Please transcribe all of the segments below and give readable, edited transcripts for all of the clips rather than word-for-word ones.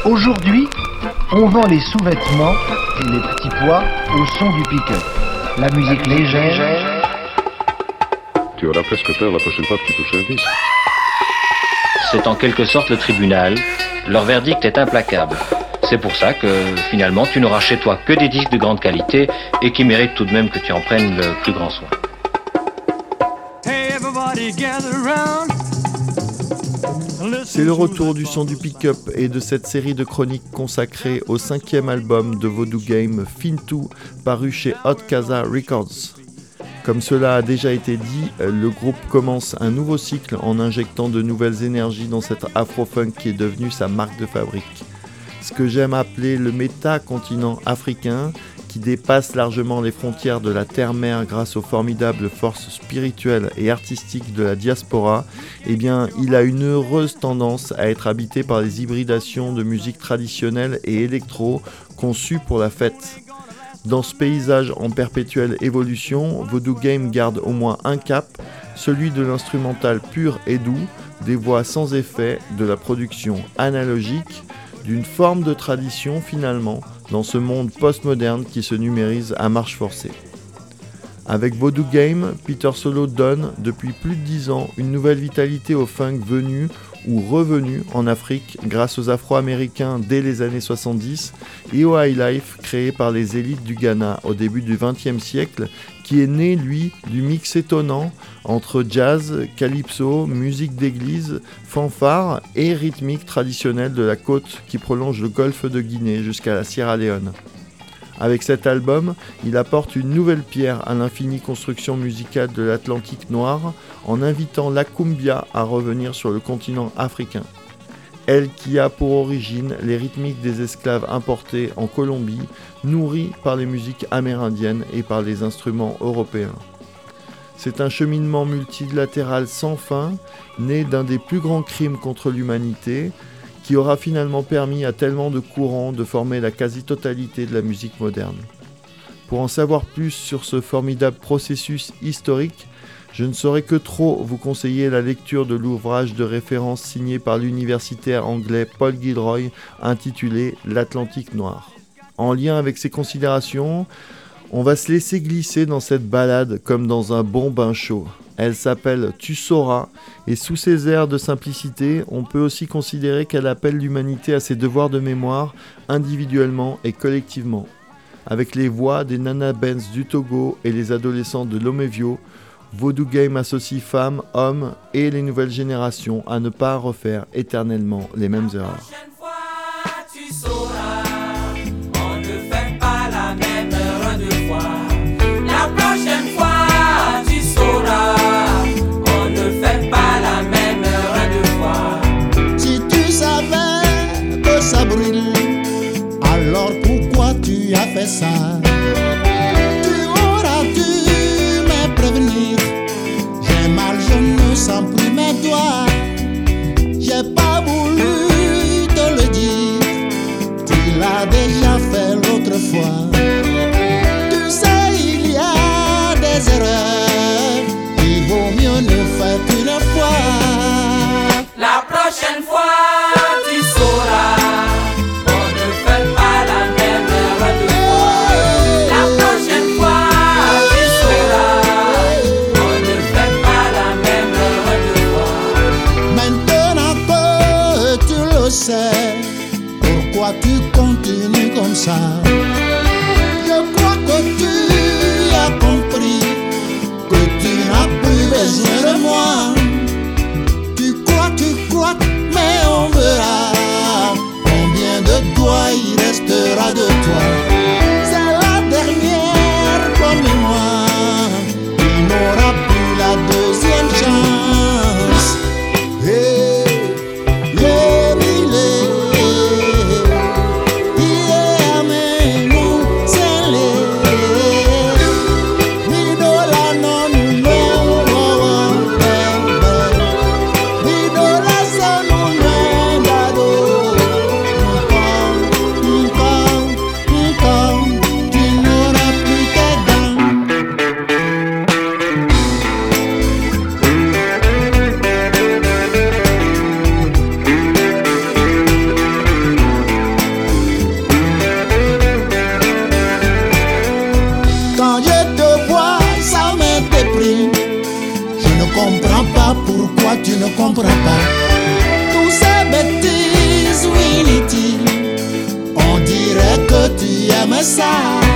Aujourd'hui, on vend les sous-vêtements et les petits pois au son du pick-up. La musique légère. Tu auras presque peur la prochaine fois que tu touches un disque. C'est en quelque sorte le tribunal. Leur verdict est implacable. C'est pour ça que, finalement, tu n'auras chez toi que des disques de grande qualité et qui méritent tout de même que tu en prennes le plus grand soin. C'est le retour du son du pick-up et de cette série de chroniques consacrée au 5e album de Voodoo Game, Fintu, paru chez Hot Casa Records. Comme cela a déjà été dit, le groupe commence un nouveau cycle en injectant de nouvelles énergies dans cet afro-funk qui est devenu sa marque de fabrique. Ce que j'aime appeler le méta-continent africain, qui dépasse largement les frontières de la terre-mère grâce aux formidables forces spirituelles et artistiques de la diaspora, eh bien, il a une heureuse tendance à être habité par les hybridations de musique traditionnelle et électro conçues pour la fête. Dans ce paysage en perpétuelle évolution, Voodoo Game garde au moins un cap, celui de l'instrumental pur et doux, des voix sans effet, de la production analogique, d'une forme de tradition finalement, dans ce monde postmoderne qui se numérise à marche forcée. Avec Voodoo Game, Peter Solo donne, depuis plus de 10 ans, une nouvelle vitalité au funk venu ou revenu en Afrique grâce aux Afro-Américains dès les années 70 et au highlife créé par les élites du Ghana au début du XXe siècle, qui est né, lui, du mix étonnant entre jazz, calypso, musique d'église, fanfare et rythmique traditionnelle de la côte qui prolonge le golfe de Guinée jusqu'à la Sierra Leone. Avec cet album, il apporte une nouvelle pierre à l'infinie construction musicale de l'Atlantique noir en invitant la cumbia à revenir sur le continent africain. Elle qui a pour origine les rythmiques des esclaves importés en Colombie, nourris par les musiques amérindiennes et par les instruments européens. C'est un cheminement multilatéral sans fin, né d'un des plus grands crimes contre l'humanité, qui aura finalement permis à tellement de courants de former la quasi-totalité de la musique moderne. Pour en savoir plus sur ce formidable processus historique, je ne saurais que trop vous conseiller la lecture de l'ouvrage de référence signé par l'universitaire anglais Paul Gilroy, intitulé « L'Atlantique noir ». En lien avec ces considérations, on va se laisser glisser dans cette balade comme dans un bon bain chaud. Elle s'appelle « Tu sauras » et sous ses airs de simplicité, on peut aussi considérer qu'elle appelle l'humanité à ses devoirs de mémoire, individuellement et collectivement. Avec les voix des Nana Benz du Togo et les adolescents de Lomevio, Voodoo Game associe femmes, hommes et les nouvelles générations à ne pas refaire éternellement les mêmes erreurs. Ça brûle, alors pourquoi tu as fait ça? Tu auras dû me prévenir. J'ai mal, je ne sens plus mes doigts. J'ai pas voulu te le dire. Tu l'as déjà fait l'autre fois. Tu sais, il y a des erreurs. Il vaut mieux ne faire qu'une fois. La prochaine fois, tu sauras. Pourquoi tu continues comme ça? Je crois que tu as compris que tu n'as plus besoin de moi. Tu crois, mais on verra combien de doigts il restera de toi. C'est la dernière comme moi. Il n'aura plus la deuxième chance. Hey. ça.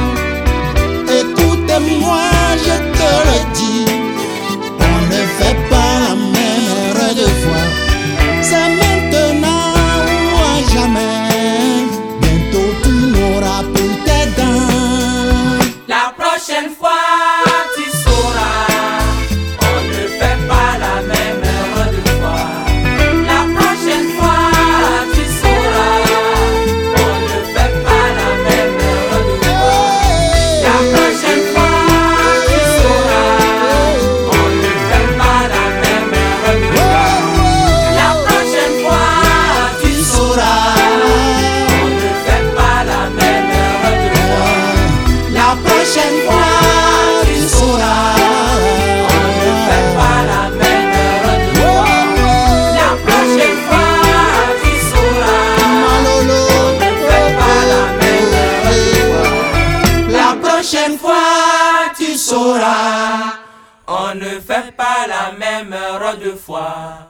Écoute-moi, je te le dis, on ne fait pas la même erreur deux fois. C'est maintenant ou à jamais. Bientôt tu n'auras plus tes dents. La prochaine fois tu sauras, on ne fait pas la même erreur deux fois. La prochaine fois tu sauras, on ne fait pas la même erreur deux fois. La prochaine fois tu sauras, on ne fait pas la même erreur deux fois. La prochaine fois tu sauras, on ne fait pas la même erreur deux fois. La prochaine fois tu sauras, On ne fait pas la même erreur deux fois. La prochaine fois tu sauras, Malolo. on ne fait pas la même erreur deux fois. La prochaine fois tu sauras, on ne fait pas la même erreur deux fois.